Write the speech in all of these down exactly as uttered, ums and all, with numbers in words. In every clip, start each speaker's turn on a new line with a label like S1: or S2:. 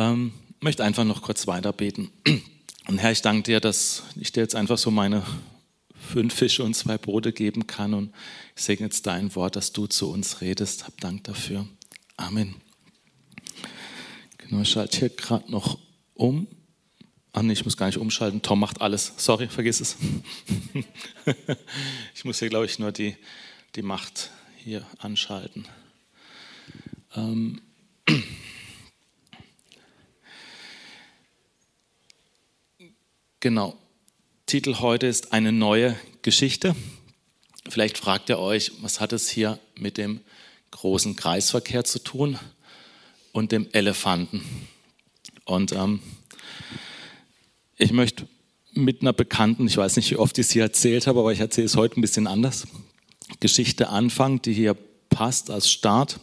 S1: Ähm, möchte einfach noch kurz weiter beten. Und Herr, ich danke dir, dass ich dir jetzt einfach so meine fünf Fische und zwei Brote geben kann. Und ich segne jetzt dein Wort, dass du zu uns redest. Hab Dank dafür. Amen. Genau, ich schalte hier gerade noch um. Ach nee, ich muss gar nicht umschalten. Tom macht alles. Sorry, vergiss es. Ich muss hier, glaube ich, nur die, die Macht hier anschalten. Ähm. Genau. Titel heute ist eine neue Geschichte. Vielleicht fragt ihr euch, was hat es hier mit dem großen Kreisverkehr zu tun und dem Elefanten? Und ähm, ich möchte mit einer bekannten, ich weiß nicht, wie oft ich sie erzählt habe, aber ich erzähle es heute ein bisschen anders, Geschichte anfangen, die hier passt als Start.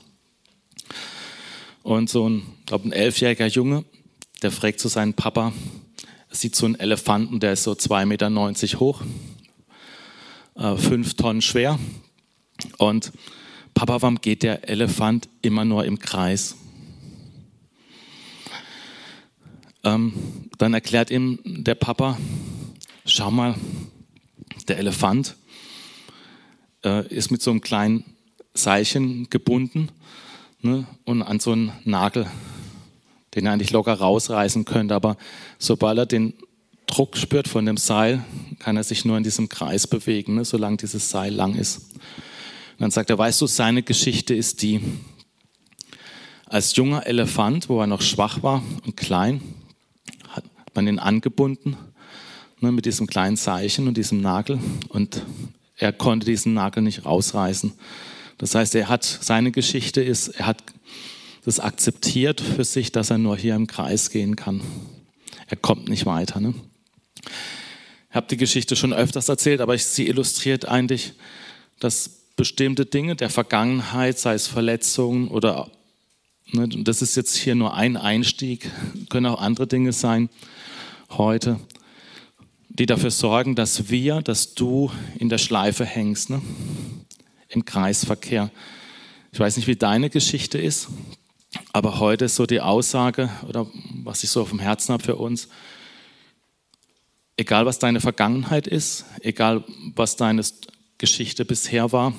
S1: Und so ein, ich glaube, ein elfjähriger Junge, der fragt zu seinem Papa, er sieht so einen Elefanten, der ist so zwei Meter neunzig hoch, äh, fünf Tonnen schwer. Und Papa, warum geht der Elefant immer nur im Kreis? Ähm, dann erklärt ihm der Papa, schau mal, der Elefant äh, ist mit so einem kleinen Seilchen gebunden, ne, und an so einen Nagel, den er eigentlich locker rausreißen könnte. Aber sobald er den Druck spürt von dem Seil, kann er sich nur in diesem Kreis bewegen, ne, solange dieses Seil lang ist. Und dann sagt er, weißt du, seine Geschichte ist die, als junger Elefant, wo er noch schwach war und klein, hat man ihn angebunden, ne, mit diesem kleinen Seilchen und diesem Nagel, und er konnte diesen Nagel nicht rausreißen. Das heißt, er hat, seine Geschichte ist, er hat das akzeptiert für sich, dass er nur hier im Kreis gehen kann. Er kommt nicht weiter. Ne? Ich habe die Geschichte schon öfters erzählt, aber sie illustriert eigentlich, dass bestimmte Dinge der Vergangenheit, sei es Verletzungen oder, ne, das ist jetzt hier nur ein Einstieg, können auch andere Dinge sein heute, die dafür sorgen, dass wir, dass du in der Schleife hängst, ne? Im Kreisverkehr. Ich weiß nicht, wie deine Geschichte ist, aber heute ist so die Aussage, oder was ich so auf dem Herzen habe für uns, egal was deine Vergangenheit ist, egal was deine Geschichte bisher war,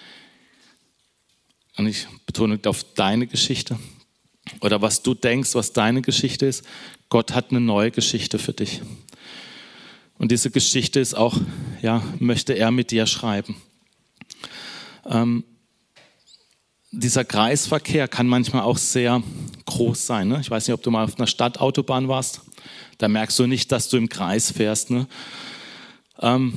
S1: und ich betone auf deine Geschichte, oder was du denkst, was deine Geschichte ist, Gott hat eine neue Geschichte für dich. Und diese Geschichte ist auch, ja, möchte er mit dir schreiben. Ähm, dieser Kreisverkehr kann manchmal auch sehr groß sein. Ne? Ich weiß nicht, ob du mal auf einer Stadtautobahn warst. Da merkst du nicht, dass du im Kreis fährst. Ne? Ähm,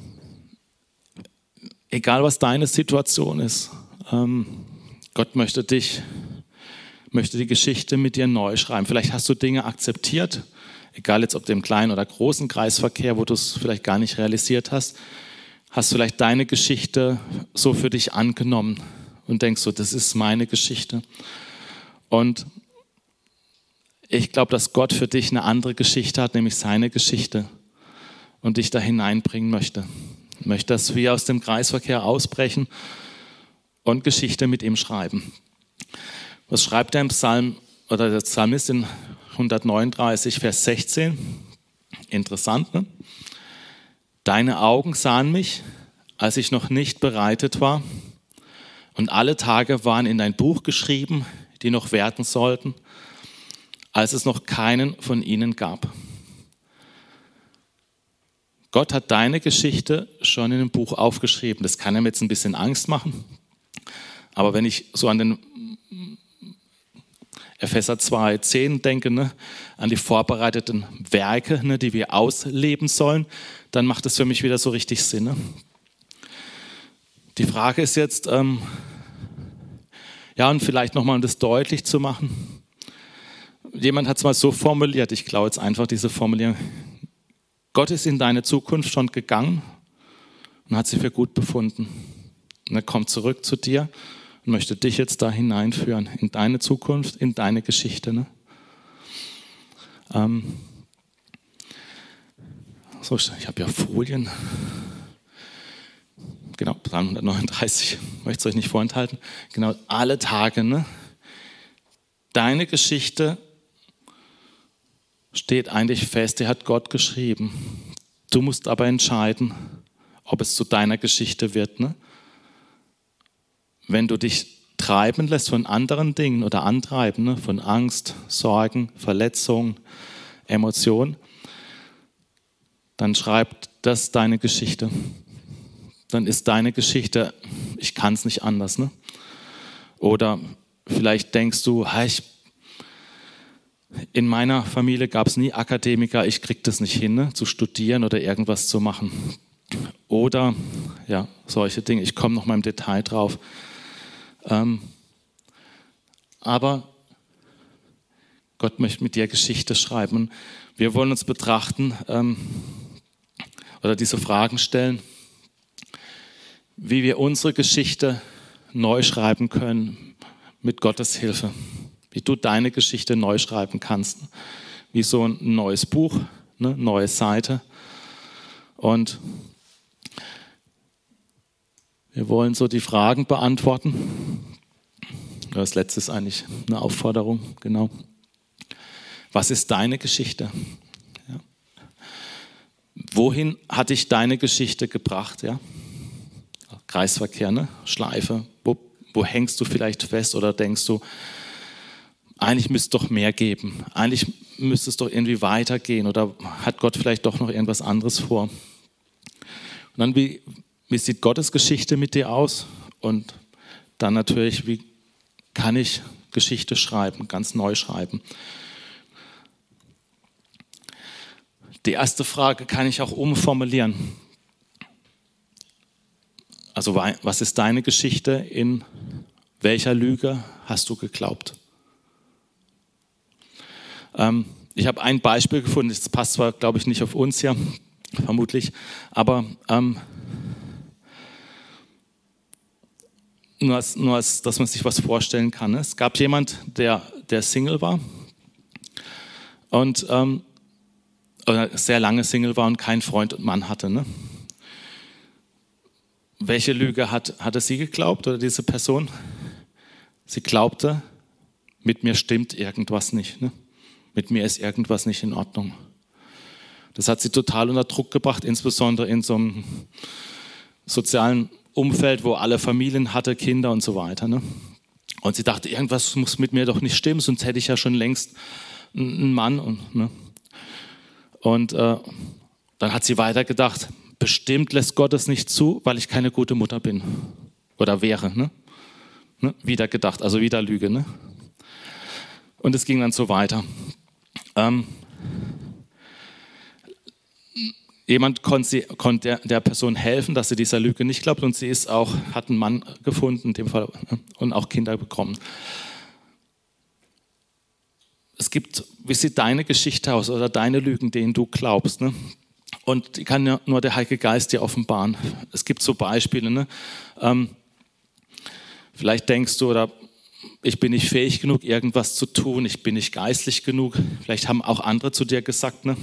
S1: egal, was deine Situation ist, ähm, Gott möchte dich, möchte die Geschichte mit dir neu schreiben. Vielleicht hast du Dinge akzeptiert, egal jetzt ob dem kleinen oder großen Kreisverkehr, wo du es vielleicht gar nicht realisiert hast, hast vielleicht deine Geschichte so für dich angenommen und denkst so, das ist meine Geschichte. Und ich glaube, dass Gott für dich eine andere Geschichte hat, nämlich seine Geschichte, und dich da hineinbringen möchte. Ich möchte, dass wir aus dem Kreisverkehr ausbrechen und Geschichte mit ihm schreiben. Was schreibt er im Psalm, oder der Psalmist in hundertneununddreißig, Vers sechzehn? Interessant, ne? Deine Augen sahen mich, als ich noch nicht bereitet war, und alle Tage waren in dein Buch geschrieben, die noch werden sollten, als es noch keinen von ihnen gab. Gott hat deine Geschichte schon in dem Buch aufgeschrieben. Das kann ihm jetzt ein bisschen Angst machen, aber wenn ich so an den Epheser zwei zehn denke, ne, an die vorbereiteten Werke, ne, die wir ausleben sollen, dann macht es für mich wieder so richtig Sinn. Ne? Die Frage ist jetzt, ähm, ja, und vielleicht nochmal, um das deutlich zu machen, jemand hat es mal so formuliert, ich glaube jetzt einfach diese Formulierung, Gott ist in deine Zukunft schon gegangen und hat sie für gut befunden. Und er kommt zurück zu dir und möchte dich jetzt da hineinführen, in deine Zukunft, in deine Geschichte. Ne? Ähm, so, ich habe ja Folien. Genau, Psalm hundertneununddreißig, möchte es euch nicht vorenthalten. Genau, alle Tage, ne? Deine Geschichte steht eigentlich fest, der hat Gott geschrieben. Du musst aber entscheiden, ob es zu deiner Geschichte wird. Ne? Wenn du dich treiben lässt von anderen Dingen oder antreiben, ne? Von Angst, Sorgen, Verletzungen, Emotionen, dann schreibt das deine Geschichte. Dann ist deine Geschichte, ich kann es nicht anders. Ne? Oder vielleicht denkst du, hey, ich, in meiner Familie gab es nie Akademiker, ich kriege das nicht hin, ne? Zu studieren oder irgendwas zu machen. Oder ja, solche Dinge, ich komme noch mal im Detail drauf. Ähm, aber Gott möchte mit dir Geschichte schreiben. Wir wollen uns betrachten ähm, oder diese Fragen stellen, wie wir unsere Geschichte neu schreiben können mit Gottes Hilfe. Wie du deine Geschichte neu schreiben kannst. Wie so ein neues Buch, eine neue Seite. Und wir wollen so die Fragen beantworten. Das letzte ist eigentlich eine Aufforderung, genau. Was ist deine Geschichte? Ja. Wohin hat dich deine Geschichte gebracht? Ja? Kreisverkehr, ne? Schleife. Wo, wo hängst du vielleicht fest oder denkst du, eigentlich müsste es doch mehr geben. Eigentlich müsste es doch irgendwie weitergehen oder hat Gott vielleicht doch noch irgendwas anderes vor? Und dann, wie, wie sieht Gottes Geschichte mit dir aus? Und dann natürlich, wie kann ich Geschichte schreiben, ganz neu schreiben? Die erste Frage kann ich auch umformulieren. Also was ist deine Geschichte? In welcher Lüge hast du geglaubt? Ähm, ich habe ein Beispiel gefunden, das passt zwar, glaube ich, nicht auf uns hier, vermutlich, aber ähm, nur, als, nur als, dass man sich was vorstellen kann. Ne? Es gab jemand, der, der Single war und ähm, oder sehr lange Single war und keinen Freund und Mann hatte. Ne? Welche Lüge hat, hatte sie geglaubt oder diese Person? Sie glaubte, mit mir stimmt irgendwas nicht. Ne? Mit mir ist irgendwas nicht in Ordnung. Das hat sie total unter Druck gebracht, insbesondere in so einem sozialen Umfeld, wo alle Familien hatte, Kinder und so weiter. Ne? Und sie dachte, irgendwas muss mit mir doch nicht stimmen, sonst hätte ich ja schon längst einen Mann. Und, ne? und äh, dann hat sie weitergedacht, bestimmt lässt Gott es nicht zu, weil ich keine gute Mutter bin oder wäre. Ne? Ne? Wieder gedacht, also wieder Lüge. Ne? Und es ging dann so weiter. Ähm, jemand konnte, konnte der, der Person helfen, dass sie dieser Lüge nicht glaubt und sie ist auch, hat einen Mann gefunden in dem Fall und auch Kinder bekommen. Es gibt, wie sieht deine Geschichte aus oder deine Lügen, denen du glaubst, ne? Und die kann ja nur der Heilige Geist dir offenbaren. Es gibt so Beispiele, ne? Ähm, vielleicht denkst du, oder ich bin nicht fähig genug, irgendwas zu tun, ich bin nicht geistlich genug. Vielleicht haben auch andere zu dir gesagt, ne?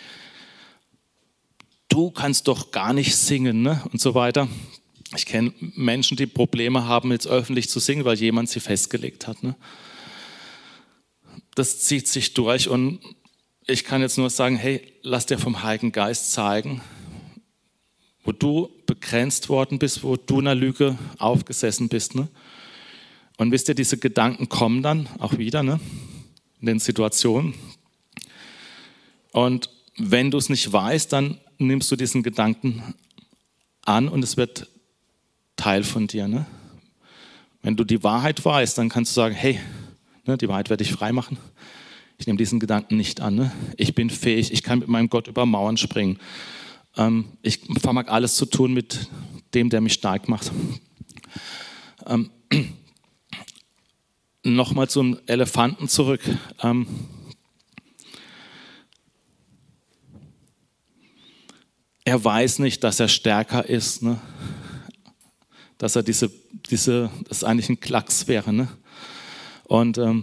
S1: Du kannst doch gar nicht singen, ne? Und so weiter. Ich kenne Menschen, die Probleme haben, jetzt öffentlich zu singen, weil jemand sie festgelegt hat. Ne? Das zieht sich durch und ich kann jetzt nur sagen, hey, lass dir vom Heiligen Geist zeigen, wo du begrenzt worden bist, wo du einer Lüge aufgesessen bist. Ne? Und wisst ihr, diese Gedanken kommen dann auch wieder, ne? In den Situationen. Und wenn du es nicht weißt, dann nimmst du diesen Gedanken an und es wird Teil von dir. Ne? Wenn du die Wahrheit weißt, dann kannst du sagen, hey, ne, die Wahrheit werde ich frei machen. Ich nehme diesen Gedanken nicht an. Ne? Ich bin fähig, ich kann mit meinem Gott über Mauern springen. Ähm, ich vermag alles zu tun mit dem, der mich stark macht. Ähm, Nochmal zum Elefanten zurück. Ähm, er weiß nicht, dass er stärker ist. Ne? Dass er diese, diese, das eigentlich ein Klacks wäre. Ne? Und ähm,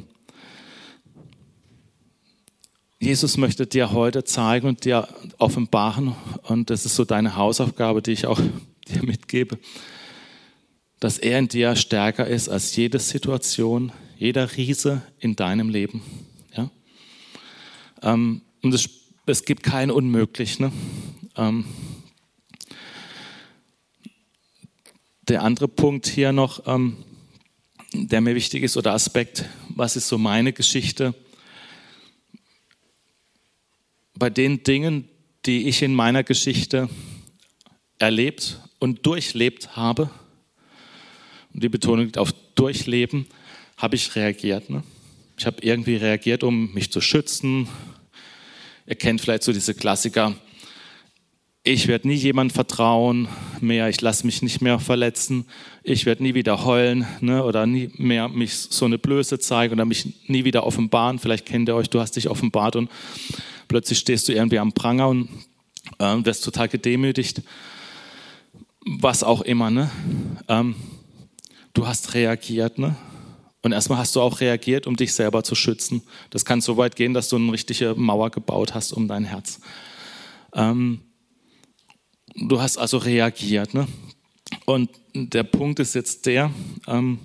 S1: Jesus möchte dir heute zeigen und dir offenbaren, und das ist so deine Hausaufgabe, die ich auch dir mitgebe, dass er in dir stärker ist als jede Situation, jeder Riese in deinem Leben. Ja? Ähm, Und es, es gibt kein Unmöglich. Ne? Ähm, der andere Punkt hier noch, ähm, der mir wichtig ist, oder Aspekt, was ist so meine Geschichte? Bei den Dingen, die ich in meiner Geschichte erlebt und durchlebt habe, und die Betonung liegt auf Durchleben, habe ich reagiert. Ne? Ich habe irgendwie reagiert, um mich zu schützen. Ihr kennt vielleicht so diese Klassiker, ich werde nie jemandem vertrauen mehr, ich lasse mich nicht mehr verletzen, ich werde nie wieder heulen, ne? Oder nie mehr mich so eine Blöße zeigen oder mich nie wieder offenbaren. Vielleicht kennt ihr euch, du hast dich offenbart und plötzlich stehst du irgendwie am Pranger und äh, wirst total gedemütigt. Was auch immer. Ne? Ähm, du hast reagiert. Ne? Und erstmal hast du auch reagiert, um dich selber zu schützen. Das kann so weit gehen, dass du eine richtige Mauer gebaut hast um dein Herz. Ähm, Du hast also reagiert. Ne? Und der Punkt ist jetzt der, ähm,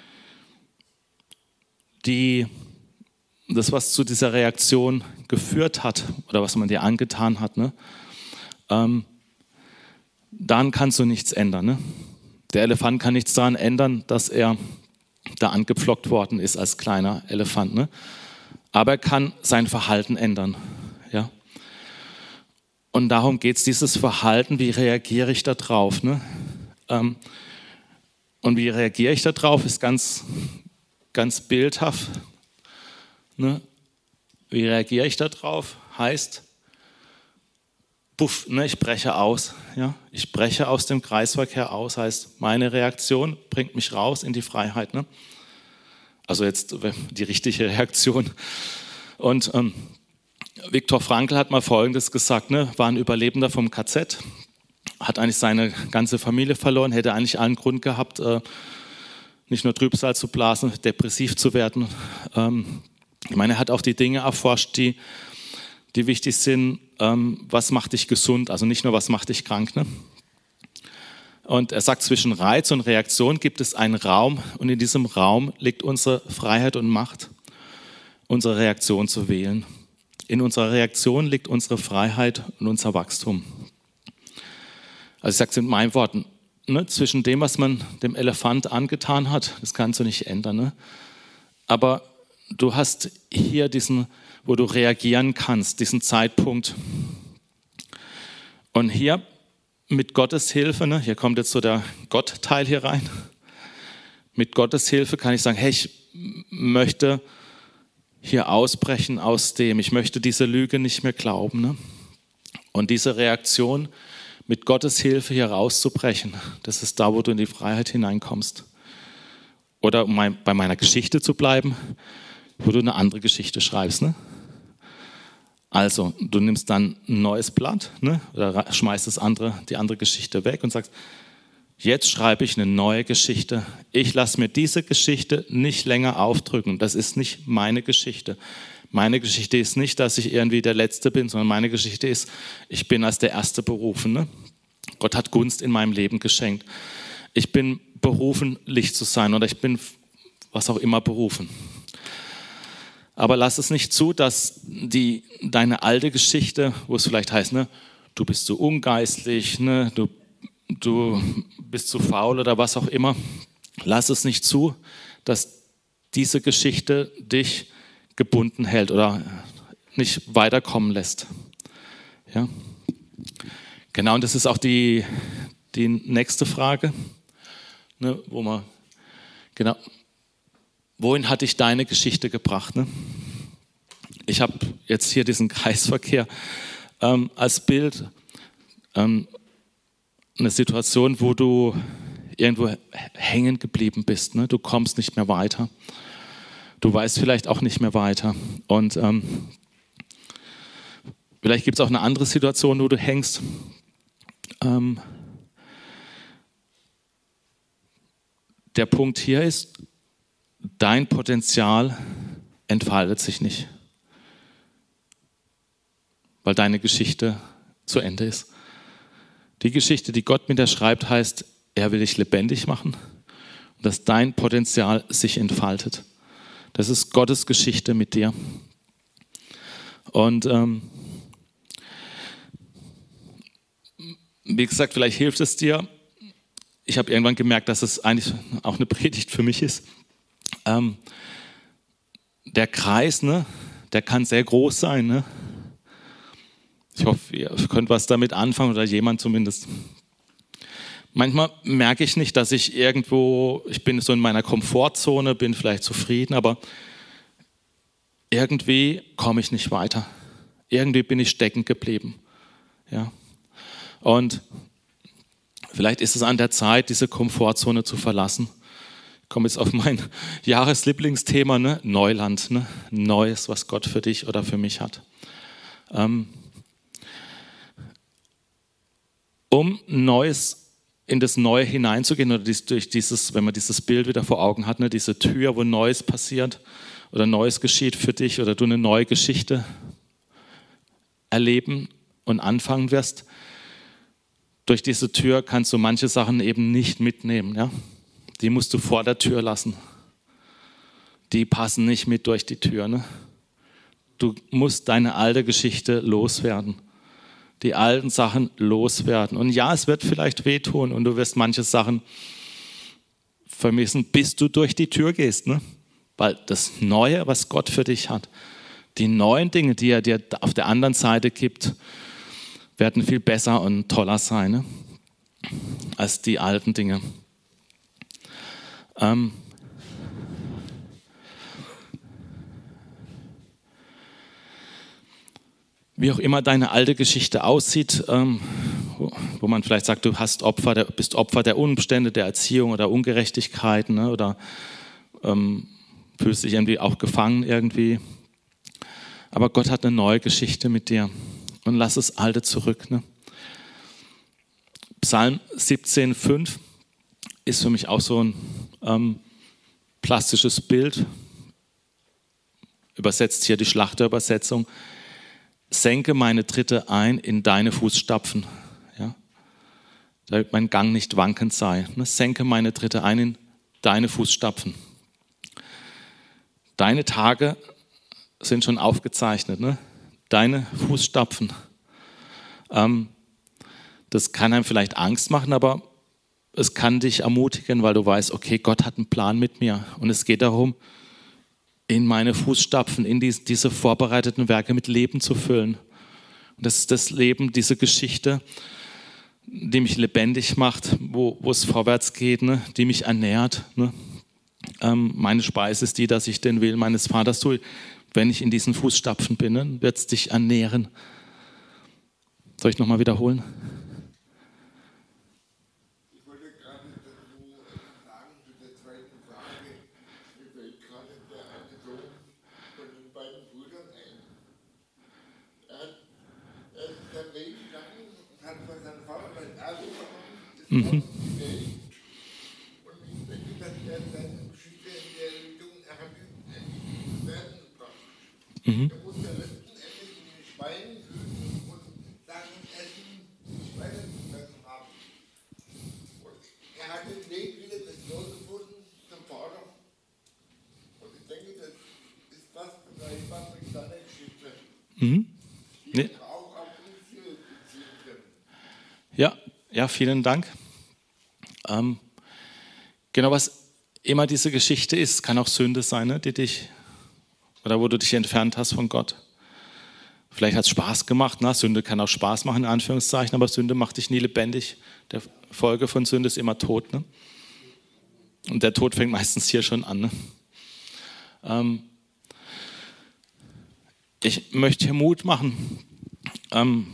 S1: die, das, was zu dieser Reaktion geführt hat oder was man dir angetan hat, ne? ähm, dann kannst du nichts ändern. Ne? Der Elefant kann nichts daran ändern, dass er da angepflockt worden ist als kleiner Elefant. Ne? Aber er kann sein Verhalten ändern. Ja? Und darum geht es, dieses Verhalten, wie reagiere ich da drauf? Ne? Ähm, und wie reagiere ich da drauf, ist ganz, ganz bildhaft. Ne? Wie reagiere ich da drauf? Heißt, puff, ne, ich breche aus. Ja? Ich breche aus dem Kreisverkehr aus, heißt, meine Reaktion bringt mich raus in die Freiheit. Ne? Also jetzt die richtige Reaktion. Und ähm, Viktor Frankl hat mal Folgendes gesagt, ne, war ein Überlebender vom K Z, hat eigentlich seine ganze Familie verloren, hätte eigentlich allen Grund gehabt, äh, nicht nur Trübsal zu blasen, depressiv zu werden. Ähm, ich meine, er hat auch die Dinge erforscht, die, die wichtig sind, ähm, was macht dich gesund, also nicht nur, was macht dich krank. Ne? Und er sagt, zwischen Reiz und Reaktion gibt es einen Raum und in diesem Raum liegt unsere Freiheit und Macht, unsere Reaktion zu wählen. In unserer Reaktion liegt unsere Freiheit und unser Wachstum. Also ich sage es mit meinen Worten, ne, zwischen dem, was man dem Elefant angetan hat, das kannst du nicht ändern. Ne? Aber du hast hier diesen, wo du reagieren kannst, diesen Zeitpunkt. Und hier mit Gottes Hilfe, ne, hier kommt jetzt so der Gott-Teil hier rein, mit Gottes Hilfe kann ich sagen, hey, ich möchte hier ausbrechen aus dem, ich möchte diese Lüge nicht mehr glauben. Ne? Und diese Reaktion mit Gottes Hilfe hier rauszubrechen, das ist da, wo du in die Freiheit hineinkommst. Oder um mein, bei meiner Geschichte zu bleiben, wo du eine andere Geschichte schreibst. Ne? Also, du nimmst dann ein neues Blatt, ne? Oder schmeißt das andere, die andere Geschichte weg und sagst, jetzt schreibe ich eine neue Geschichte. Ich lasse mir diese Geschichte nicht länger aufdrücken. Das ist nicht meine Geschichte. Meine Geschichte ist nicht, dass ich irgendwie der Letzte bin, sondern meine Geschichte ist, ich bin als der Erste berufen. Ne? Gott hat Gunst in meinem Leben geschenkt. Ich bin berufen, Licht zu sein oder ich bin was auch immer berufen. Aber lass es nicht zu, dass die, deine alte Geschichte, wo es vielleicht heißt, ne, du bist zu ungeistlich, ne, du du bist zu faul oder was auch immer, lass es nicht zu, dass diese Geschichte dich gebunden hält oder nicht weiterkommen lässt. Ja? Genau, und das ist auch die, die nächste Frage, ne, wo man, genau, wohin hat dich deine Geschichte gebracht? Ne? Ich habe jetzt hier diesen Kreisverkehr ähm, als Bild, ähm, eine Situation, wo du irgendwo hängen geblieben bist. Ne? Du kommst nicht mehr weiter. Du weißt vielleicht auch nicht mehr weiter. Und ähm, vielleicht gibt es auch eine andere Situation, wo du hängst. Ähm, der Punkt hier ist, dein Potenzial entfaltet sich nicht, weil deine Geschichte zu Ende ist. Die Geschichte, die Gott mit dir schreibt, heißt, er will dich lebendig machen und dass dein Potenzial sich entfaltet. Das ist Gottes Geschichte mit dir. Und ähm, wie gesagt, vielleicht hilft es dir. Ich habe irgendwann gemerkt, dass es eigentlich auch eine Predigt für mich ist. Ähm, der Kreis, ne, der kann sehr groß sein. Ne? Ich hoffe, ihr könnt was damit anfangen oder jemand zumindest. Manchmal merke ich nicht, dass ich irgendwo, ich bin so in meiner Komfortzone, bin vielleicht zufrieden, aber irgendwie komme ich nicht weiter. Irgendwie bin ich stecken geblieben. Ja. Und vielleicht ist es an der Zeit, diese Komfortzone zu verlassen. Ich komme jetzt auf mein Jahreslieblingsthema, ne? Neuland, ne? Neues, was Gott für dich oder für mich hat. Ähm, um Neues in das Neue hineinzugehen oder dies, durch dieses, wenn man dieses Bild wieder vor Augen hat, ne, diese Tür, wo Neues passiert oder Neues geschieht für dich oder du eine neue Geschichte erleben und anfangen wirst, durch diese Tür kannst du manche Sachen eben nicht mitnehmen. Ja? Die musst du vor der Tür lassen. Die passen nicht mit durch die Tür. Ne? Du musst deine alte Geschichte loswerden. Die alten Sachen loswerden. Und ja, es wird vielleicht wehtun und du wirst manche Sachen vermissen, bis du durch die Tür gehst. Ne? Weil das Neue, was Gott für dich hat, die neuen Dinge, die er dir auf der anderen Seite gibt, werden viel besser und toller sein, ne? als die alten Dinge. Ähm Wie auch immer deine alte Geschichte aussieht, ähm, wo, wo man vielleicht sagt, du hast Opfer, der, bist Opfer der Umstände, der Erziehung oder Ungerechtigkeiten, ne, oder ähm, fühlst dich irgendwie auch gefangen irgendwie. Aber Gott hat eine neue Geschichte mit dir und lass das Alte zurück. Ne? Psalm siebzehn fünf ist für mich auch so ein ähm, plastisches Bild, übersetzt hier die Schlachterübersetzung. Senke meine Tritte ein in deine Fußstapfen, ja? Damit mein Gang nicht wankend sei. Ne? Senke meine Tritte ein in deine Fußstapfen. Deine Tage sind schon aufgezeichnet, ne? Deine Fußstapfen. Ähm, das kann einem vielleicht Angst machen, aber es kann dich ermutigen, weil du weißt, okay, Gott hat einen Plan mit mir. Und es geht darum, in meine Fußstapfen, in die, diese vorbereiteten Werke mit Leben zu füllen. Und das ist das Leben, diese Geschichte, die mich lebendig macht, wo, wo es vorwärts geht, ne? Die mich ernährt. Ne? Ähm, meine Speise ist die, dass ich den Willen meines Vaters tue. Wenn ich in diesen Fußstapfen bin, ne, wird es dich ernähren. Soll ich nochmal wiederholen? Mhm. Und ich denke, dass er seine Geschichte in der Richtung entwickelt werden gebracht. Mhm. Er musste letzten Endes in den Schweinen fühlen und Sachen essen, die Schweine gefressen haben. Und er hat den Weg wieder das Los gefunden zum Vater. Und ich denke, das ist fast vergleichbar mit seiner Geschichte. Mhm. Die nee. auch auf uns beziehen können. Ja. Ja, vielen Dank. Ähm, genau, was immer diese Geschichte ist, kann auch Sünde sein, ne, die dich, oder wo du dich entfernt hast von Gott. Vielleicht hat es Spaß gemacht, ne? Sünde kann auch Spaß machen, in Anführungszeichen, aber Sünde macht dich nie lebendig. Der Folge von Sünde ist immer Tod. Ne? Und der Tod fängt meistens hier schon an. Ne? Ähm, ich möchte hier Mut machen. Ähm,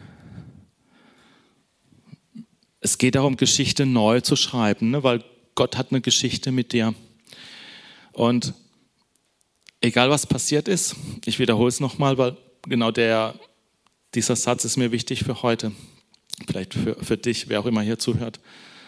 S1: Es geht darum, Geschichte neu zu schreiben, ne? Weil Gott hat eine Geschichte mit dir. Und egal, was passiert ist, ich wiederhole es nochmal, weil genau der, dieser Satz ist mir wichtig für heute. Vielleicht für, für dich, wer auch immer hier zuhört.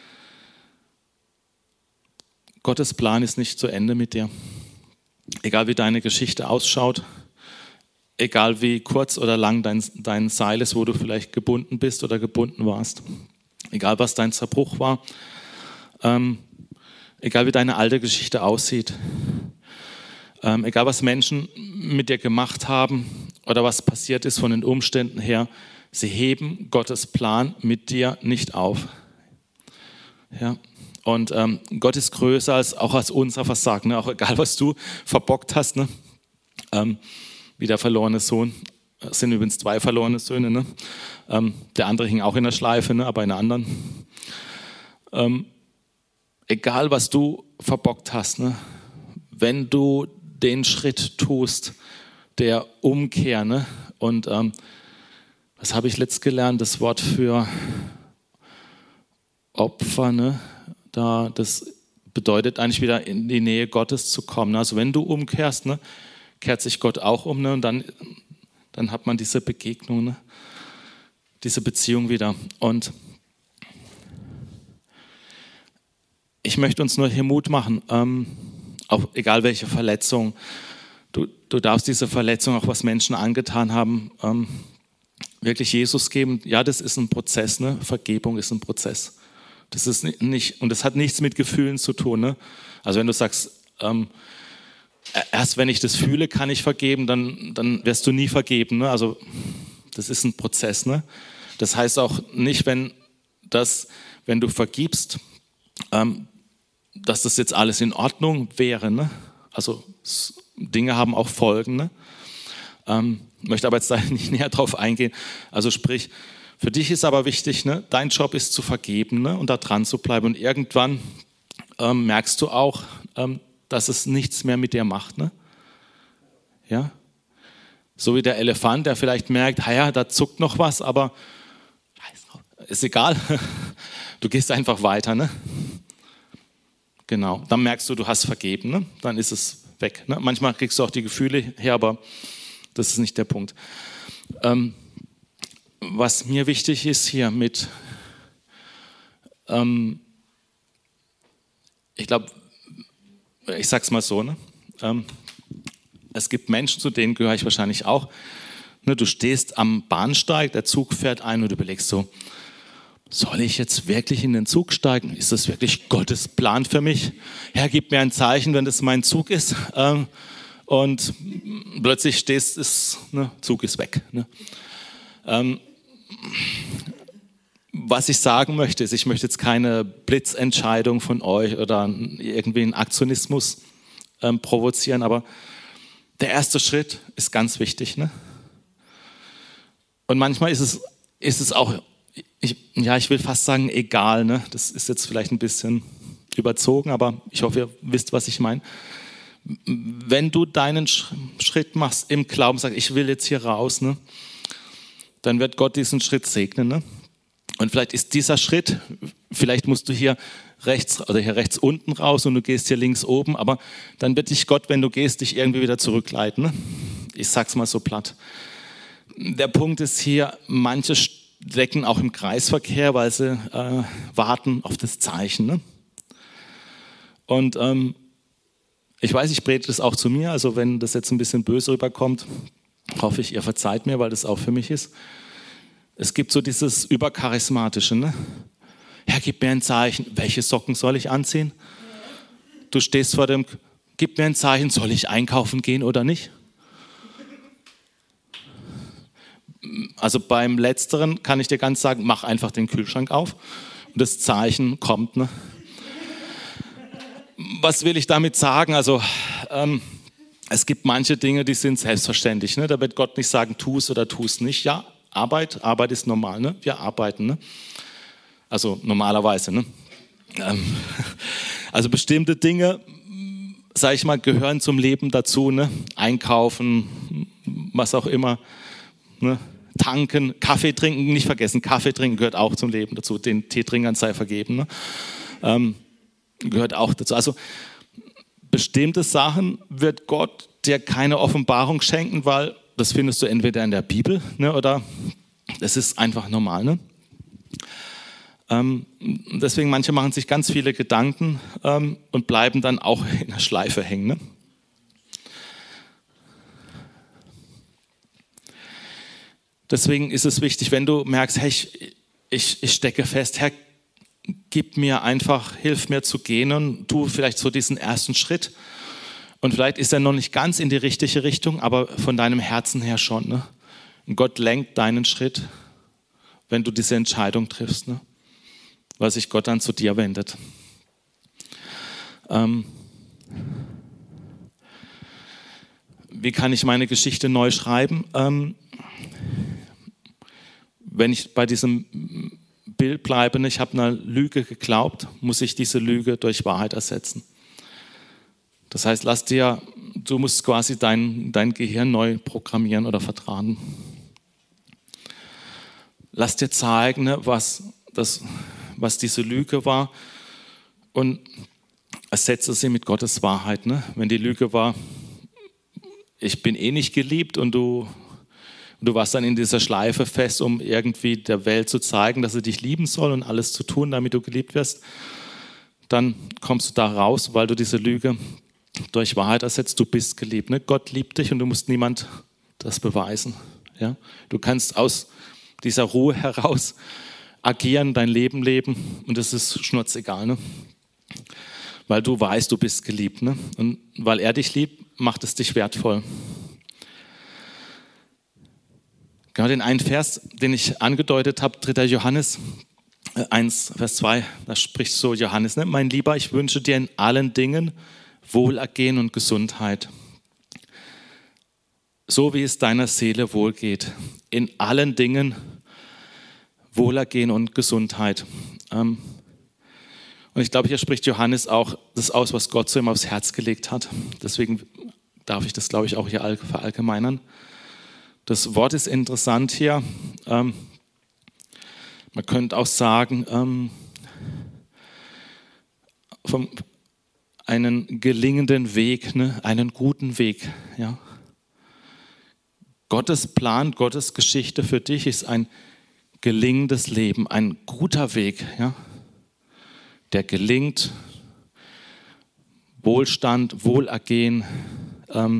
S1: Gottes Plan ist nicht zu Ende mit dir. Egal, wie deine Geschichte ausschaut, egal, wie kurz oder lang dein, dein Seil ist, wo du vielleicht gebunden bist oder gebunden warst. Egal, was dein Zerbruch war, ähm, egal wie deine alte Geschichte aussieht, ähm, egal was Menschen mit dir gemacht haben oder was passiert ist von den Umständen her, sie heben Gottes Plan mit dir nicht auf. Ja. Und ähm, Gott ist größer als auch als unser Versagen, ne? Auch egal, was du verbockt hast. Ne? Ähm, wie der verlorene Sohn. Es sind übrigens zwei verlorene Söhne. Ne? Ähm, der andere hing auch in der Schleife, ne? Aber in einer anderen. Ähm, egal, was du verbockt hast, ne? Wenn du den Schritt tust, der Umkehr, ne? Und ähm, was habe ich letzt gelernt? Das Wort für Opfer, ne? Da, das bedeutet eigentlich wieder in die Nähe Gottes zu kommen. Also wenn du umkehrst, ne, kehrt sich Gott auch um, ne, und dann, dann hat man diese Begegnung, ne, diese Beziehung wieder. Und ich möchte uns nur hier Mut machen, ähm, auch egal welche Verletzung, du, du darfst diese Verletzung, auch was Menschen angetan haben, ähm, wirklich Jesus geben. Ja, das ist ein Prozess, ne? Vergebung ist ein Prozess. Das ist nicht, und das hat nichts mit Gefühlen zu tun. Ne? Also wenn du sagst, ähm, erst wenn ich das fühle, kann ich vergeben, dann, dann wirst du nie vergeben. Ne? Also das ist ein Prozess. Ne? Das heißt auch nicht, wenn, das, wenn du vergibst, ähm, dass das jetzt alles in Ordnung wäre. Ne? Also Dinge haben auch Folgen. Ne? Ähm, möchte aber jetzt da nicht näher drauf eingehen. Also sprich, für dich ist aber wichtig, ne, dein Job ist zu vergeben, ne, und da dran zu bleiben. Und irgendwann ähm, merkst du auch, ähm, dass es nichts mehr mit dir macht. Ne? Ja? So wie der Elefant, der vielleicht merkt, ja, da zuckt noch was, aber ist egal. Du gehst einfach weiter. Ne? Genau, dann merkst du, du hast vergeben. Ne? Dann ist es weg. Ne? Manchmal kriegst du auch die Gefühle her, aber das ist nicht der Punkt. Ähm, Was mir wichtig ist hier mit, ähm, ich glaube, ich sag's mal so, ne? ähm, es gibt Menschen, zu denen gehöre ich wahrscheinlich auch, ne? Du stehst am Bahnsteig, der Zug fährt ein und du überlegst so, soll ich jetzt wirklich in den Zug steigen? Ist das wirklich Gottes Plan für mich? Herr, gib mir ein Zeichen, wenn das mein Zug ist. Ähm, und plötzlich stehst, ist, ne? Zug ist weg. Ne? Ähm, was ich sagen möchte, ist, ich möchte jetzt keine Blitzentscheidung von euch oder irgendwie einen Aktionismus ähm, provozieren, aber der erste Schritt ist ganz wichtig. Ne? Und manchmal ist es, ist es auch, ich, ja, ich will fast sagen, egal. Ne? Das ist jetzt vielleicht ein bisschen überzogen, aber ich hoffe, ihr wisst, was ich meine. Wenn du deinen Schritt machst im Glauben, sagst, ich will jetzt hier raus, ne? Dann wird Gott diesen Schritt segnen. Ne? Und vielleicht ist dieser Schritt, vielleicht musst du hier rechts oder hier rechts unten raus und du gehst hier links oben, aber dann wird dich Gott, wenn du gehst, dich irgendwie wieder zurückleiten. Ne? Ich sag's mal so platt. Der Punkt ist hier, manche stecken auch im Kreisverkehr, weil sie äh, warten auf das Zeichen. Ne? Und ähm, ich weiß, ich predige das auch zu mir, also wenn das jetzt ein bisschen böse rüberkommt, hoffe ich, ihr verzeiht mir, weil das auch für mich ist. Es gibt so dieses Übercharismatische. Ne? Herr, gib mir ein Zeichen. Welche Socken soll ich anziehen? Du stehst vor dem, gib mir ein Zeichen, soll ich einkaufen gehen oder nicht? Also beim Letzteren kann ich dir ganz sagen, mach einfach den Kühlschrank auf und das Zeichen kommt. Ne? Was will ich damit sagen? Also ähm, es gibt manche Dinge, die sind selbstverständlich. Ne? Da wird Gott nicht sagen, tu es oder tu es nicht. Ja, Arbeit, Arbeit ist normal. Ne? Wir arbeiten. Ne? Also normalerweise. Ne? Ähm, also bestimmte Dinge, sage ich mal, gehören zum Leben dazu. Ne? Einkaufen, was auch immer. Ne? Tanken, Kaffee trinken, nicht vergessen, Kaffee trinken gehört auch zum Leben dazu. Den Teetrinkern sei vergeben. Ne? Ähm, gehört auch dazu. Also bestimmte Sachen wird Gott dir keine Offenbarung schenken, weil das findest du entweder in der Bibel, ne, oder das ist einfach normal. Ne? Ähm, deswegen manche machen sich ganz viele Gedanken ähm, und bleiben dann auch in der Schleife hängen. Ne? Deswegen ist es wichtig, wenn du merkst, hey, ich, ich, ich stecke fest, Herr, gib mir einfach, hilf mir zu gehen und tu vielleicht so diesen ersten Schritt. Und vielleicht ist er noch nicht ganz in die richtige Richtung, aber von deinem Herzen her schon. Ne? Und Gott lenkt deinen Schritt, wenn du diese Entscheidung triffst, ne? Weil sich Gott dann zu dir wendet. Ähm, wie kann ich meine Geschichte neu schreiben? Ähm, wenn ich bei diesem Bild bleibe, ich habe einer Lüge geglaubt, muss ich diese Lüge durch Wahrheit ersetzen. Das heißt, lass dir, du musst quasi dein, dein Gehirn neu programmieren oder vertragen. Lass dir zeigen, ne, was, das, was diese Lüge war und ersetze sie mit Gottes Wahrheit. Ne? Wenn die Lüge war, ich bin eh nicht geliebt und du, du warst dann in dieser Schleife fest, um irgendwie der Welt zu zeigen, dass sie dich lieben soll und alles zu tun, damit du geliebt wirst, dann kommst du da raus, weil du diese Lüge durch Wahrheit ersetzt, du bist geliebt. Ne? Gott liebt dich und du musst niemand das beweisen. Ja? Du kannst aus dieser Ruhe heraus agieren, dein Leben leben und das ist schnurzegal. Ne? Weil du weißt, du bist geliebt. Ne? Und weil er dich liebt, macht es dich wertvoll. Genau den einen Vers, den ich angedeutet habe, dritter Johannes eins, Vers zwei, da spricht so Johannes, ne? Mein Lieber, ich wünsche dir in allen Dingen Wohlergehen und Gesundheit, so wie es deiner Seele wohlgeht. In allen Dingen Wohlergehen und Gesundheit. Ähm, und ich glaube, hier spricht Johannes auch das aus, was Gott zu ihm aufs Herz gelegt hat. Deswegen darf ich das, glaube ich, auch hier verallgemeinern. Das Wort ist interessant hier. Ähm, man könnte auch sagen, ähm, vom, einen gelingenden Weg, ne? Einen guten Weg. Ja? Gottes Plan, Gottes Geschichte für dich ist ein gelingendes Leben, ein guter Weg, ja? Der gelingt, Wohlstand, Wohlergehen. Ähm,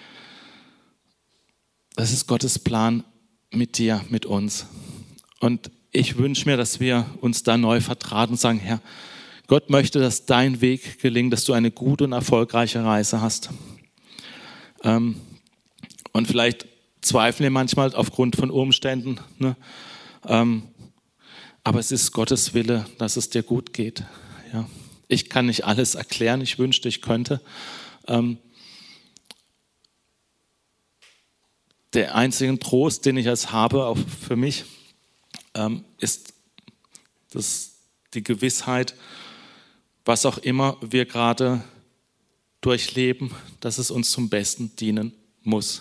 S1: das ist Gottes Plan mit dir, mit uns. Und ich wünsche mir, dass wir uns da neu vertraten und sagen, Herr, Gott möchte, dass dein Weg gelingt, dass du eine gute und erfolgreiche Reise hast. Ähm, und vielleicht zweifeln wir manchmal aufgrund von Umständen, ne? ähm, aber es ist Gottes Wille, dass es dir gut geht. Ja. Ich kann nicht alles erklären, ich wünschte, ich könnte. Ähm, der einzige Trost, den ich jetzt habe, auch für mich, ähm, ist das, die Gewissheit, was auch immer wir gerade durchleben, dass es uns zum Besten dienen muss.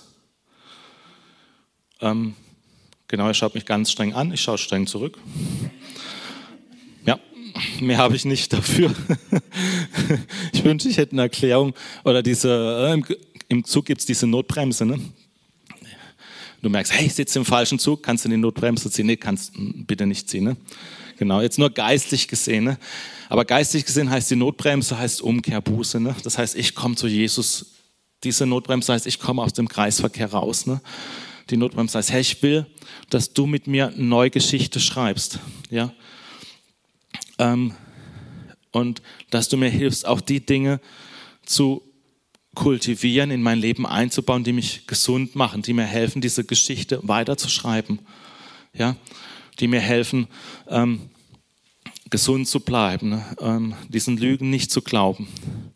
S1: Ähm, genau, er schaut mich ganz streng an, ich schaue streng zurück. Ja, mehr habe ich nicht dafür. Ich wünschte, ich hätte eine Erklärung. Oder diese, äh, im, im Zug gibt es diese Notbremse. Ne? Du merkst, hey, ich sitze im falschen Zug, kannst du die Notbremse ziehen? Nee, kannst bitte nicht ziehen. Ne? Genau, jetzt nur geistlich gesehen. Ne? Aber geistlich gesehen heißt die Notbremse, heißt Umkehr, Buße. Ne? Das heißt, ich komme zu Jesus. Diese Notbremse heißt, ich komme aus dem Kreisverkehr raus. Ne? Die Notbremse heißt, hey, ich will, dass du mit mir eine neue Geschichte schreibst. Ja? Ähm, und dass du mir hilfst, auch die Dinge zu kultivieren, in mein Leben einzubauen, die mich gesund machen, die mir helfen, diese Geschichte weiterzuschreiben. Ja? Die mir helfen, ähm, gesund zu bleiben, ne? ähm, diesen Lügen nicht zu glauben.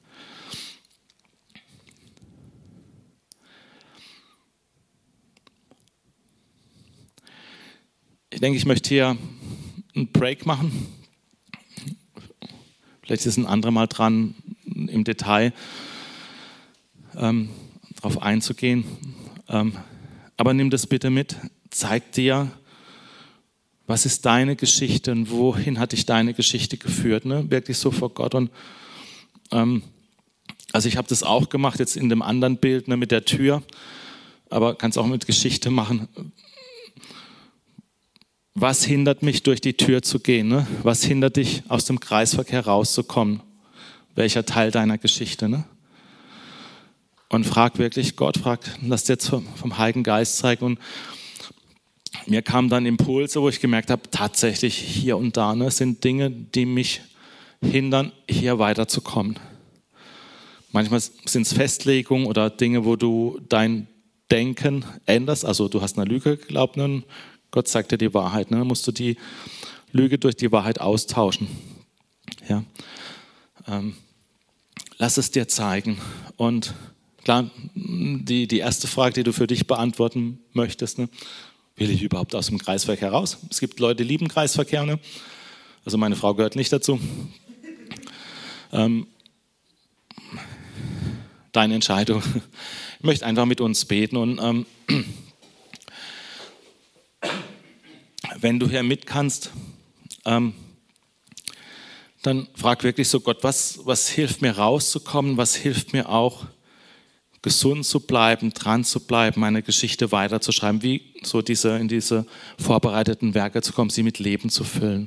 S1: Ich denke, ich möchte hier einen Break machen. Vielleicht ist ein anderer Mal dran, im Detail ähm, darauf einzugehen. Ähm, aber nimm das bitte mit. Zeig dir, was ist deine Geschichte und wohin hat dich deine Geschichte geführt? Ne? Wirklich so vor Gott. Und, ähm, also ich habe das auch gemacht, jetzt in dem anderen Bild, ne, mit der Tür. Aber kannst auch mit Geschichte machen. Was hindert mich, durch die Tür zu gehen? Ne? Was hindert dich, aus dem Kreisverkehr rauszukommen? Welcher Teil deiner Geschichte? Ne? Und frag wirklich Gott, frag, lass dir jetzt vom Heiligen Geist zeigen. Und mir kamen dann Impulse, wo ich gemerkt habe, tatsächlich hier und da ne, sind Dinge, die mich hindern, hier weiterzukommen. Manchmal sind es Festlegungen oder Dinge, wo du dein Denken änderst. Also du hast eine Lüge geglaubt, und Gott sagt dir die Wahrheit. Dann musst du die Lüge durch die Wahrheit austauschen. Ja. Ähm, lass es dir zeigen. Und klar, die, die erste Frage, die du für dich beantworten möchtest, ne? Will ich überhaupt aus dem Kreisverkehr raus? Es gibt Leute, die lieben Kreisverkehr. Ne? Also meine Frau gehört nicht dazu. Ähm, deine Entscheidung. Ich möchte einfach mit uns beten. Und ähm, wenn du hier mit kannst, ähm, dann frag wirklich so Gott, was, was hilft mir rauszukommen, was hilft mir auch, gesund zu bleiben, dran zu bleiben, meine Geschichte weiterzuschreiben, wie so diese, in diese vorbereiteten Werke zu kommen, sie mit Leben zu füllen.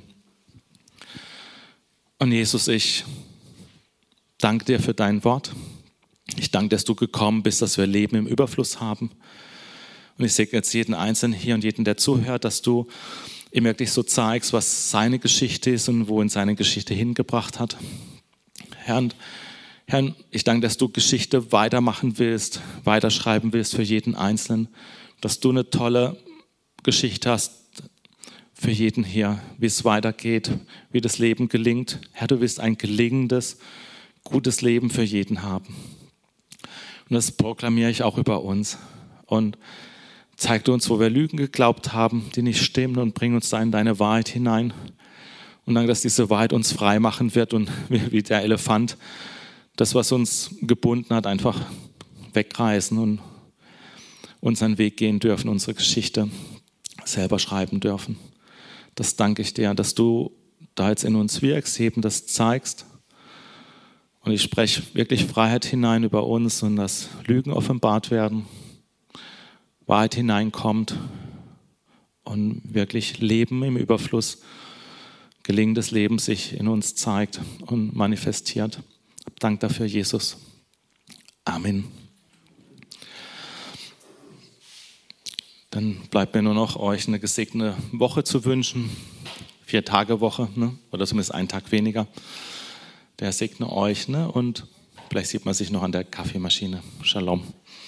S1: Und Jesus, ich danke dir für dein Wort. Ich danke, dass du gekommen bist, dass wir Leben im Überfluss haben. Und ich segne jetzt jeden Einzelnen hier und jeden, der zuhört, dass du ihm wirklich so zeigst, was seine Geschichte ist und wo ihn seine Geschichte hingebracht hat. Herr, und Herr, ich danke, dass du Geschichte weitermachen willst, weiterschreiben willst für jeden Einzelnen, dass du eine tolle Geschichte hast für jeden hier, wie es weitergeht, wie das Leben gelingt. Herr, du willst ein gelingendes, gutes Leben für jeden haben. Und das proklamiere ich auch über uns. Und zeig du uns, wo wir Lügen geglaubt haben, die nicht stimmen, und bring uns da in deine Wahrheit hinein. Und danke, dass diese Wahrheit uns frei machen wird und wie der Elefant das, was uns gebunden hat, einfach wegreißen und unseren Weg gehen dürfen, unsere Geschichte selber schreiben dürfen. Das danke ich dir, dass du da jetzt in uns wirkst, eben das zeigst. Und ich spreche wirklich Freiheit hinein über uns und dass Lügen offenbart werden, Wahrheit hineinkommt und wirklich Leben im Überfluss, gelingendes Leben sich in uns zeigt und manifestiert. Dank dafür, Jesus. Amen. Dann bleibt mir nur noch, euch eine gesegnete Woche zu wünschen. Vier Tage Woche, ne? Oder zumindest einen Tag weniger. Der segne euch, ne? Und vielleicht sieht man sich noch an der Kaffeemaschine. Shalom.